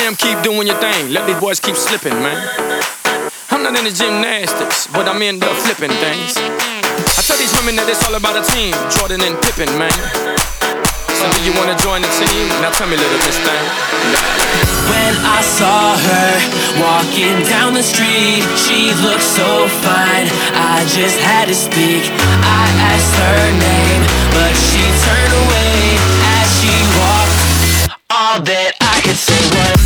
Jam, keep doing your thing. Let these boys keep slipping, man. I'm not into gymnastics, but I'm into flipping things. I tell these women that it's all about a team, Jordan and Pippen, man. So do you wanna join the team? Now tell me, little miss thing. When I saw her walking down the street, she looked so fine, I just had to speak. I asked her name, but she turned away as she walked. All that I could say was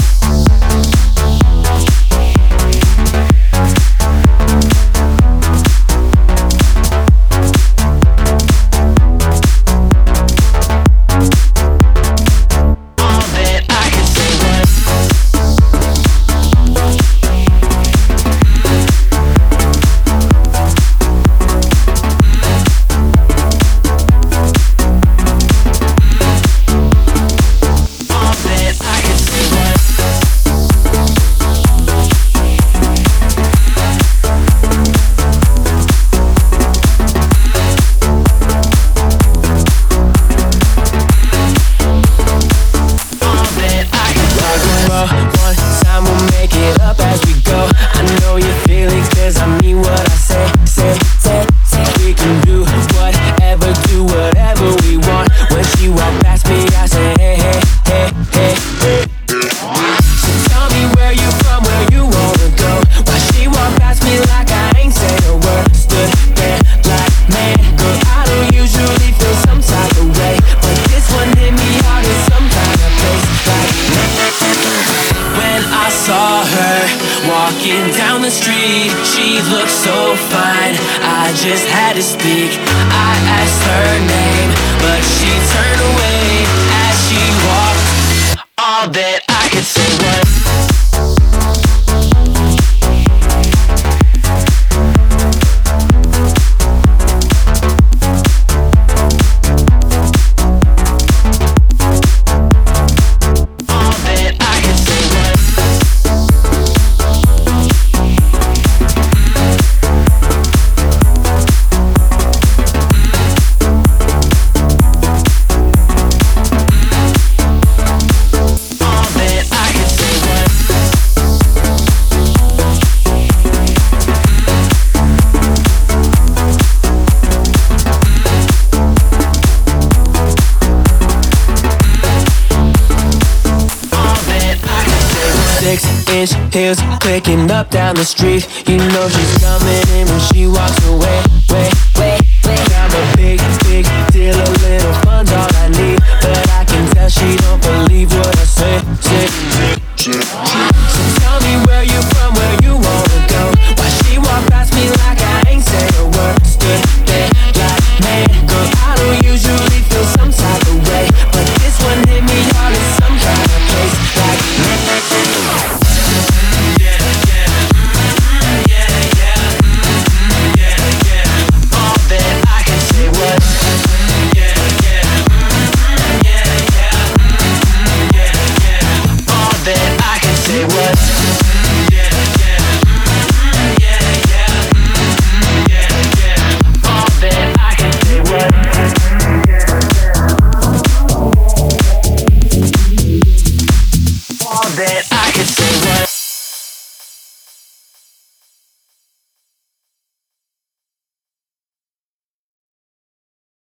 down the street, she looked so fine, I just had to speak. I asked her name, but she turned away as she walked. All that I could say was heels clicking up down the street. You know she's coming in when she walks away. I'm a big deal, a little fun's all I need, but I can tell she don't believe what I say.